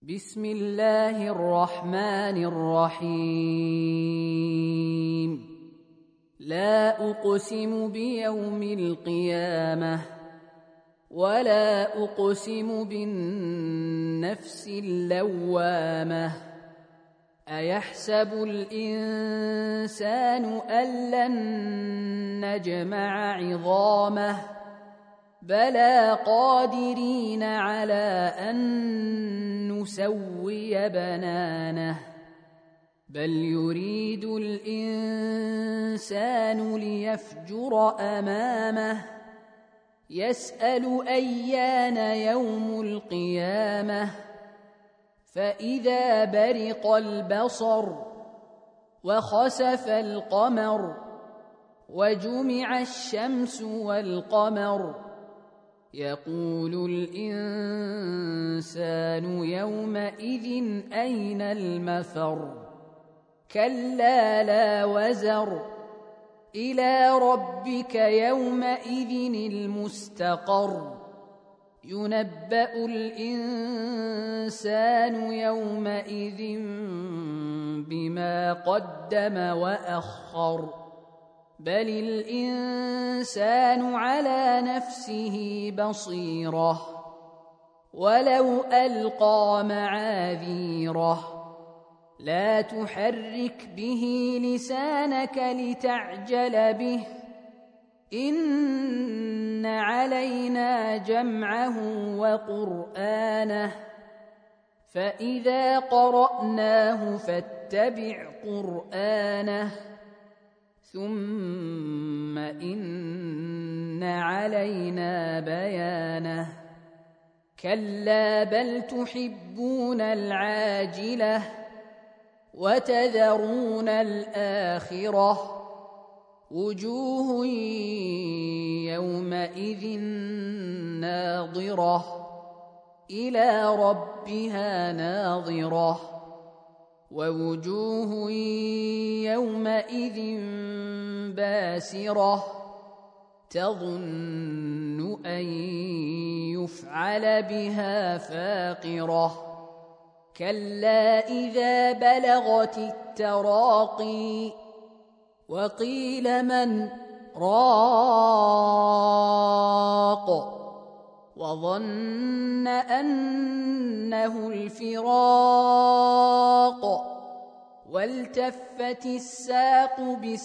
بسم الله الرحمن الرحيم. لا أقسم بيوم القيامة ولا أقسم بالنفس اللوامة. أيحسب الإنسان أن لن نجمع عظامه بلى قادرين على أن نسوي بنانه بل يريد الإنسان ليفجر أمامه يسأل أيان يوم القيامة فإذا برق البصر وخسف القمر وجمع الشمس والقمر يقول الإنسان يومئذ أين المفر كلا لا وزر إلى ربك يومئذ المستقر ينبأ الإنسان يومئذ بما قدم وأخر بل الإنسان على نفسه بصيرة ولو ألقى معاذيره لا تحرك به لسانك لتعجل به إن علينا جمعه وقرآنه فإذا قرأناه فاتبع قرآنه ثم إن علينا بيانه كلا بل تحبون العاجلة وتذرون الآخرة وجوه يومئذ ناظرة إلى ربها ناظرة ووجوه يومئذ باسرة تظن أن يفعل بها فاقرة كلا إذا بلغت التراقي وقيل من راق وظن أنه الفراق والتفت الساق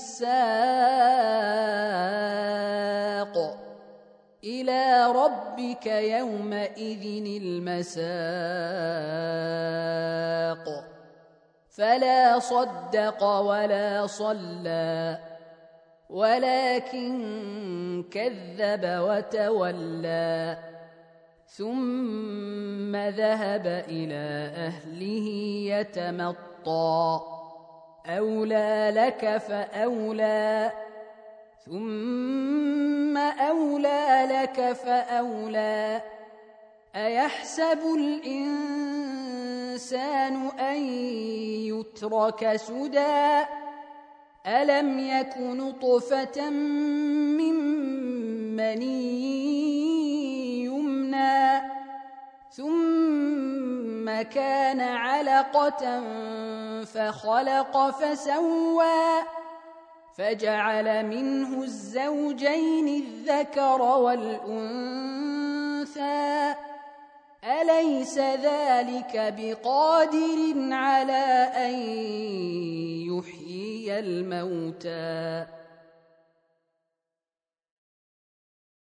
بالساق إلى ربك يومئذ المساق فلا صدق ولا صلى ولكن كذب وتولى ثم ذهب إلى أهله يتمطى أولى لك فأولى ثم أولى لك فأولى أيحسب الإنسان أن يترك سدى ألم يك نطفة من مني يمنى ثم كان علقة فخلق فسوى فجعل منه الزوجين الذكر والأنثى أليس ذلك بقادر على أن يحيي الموتى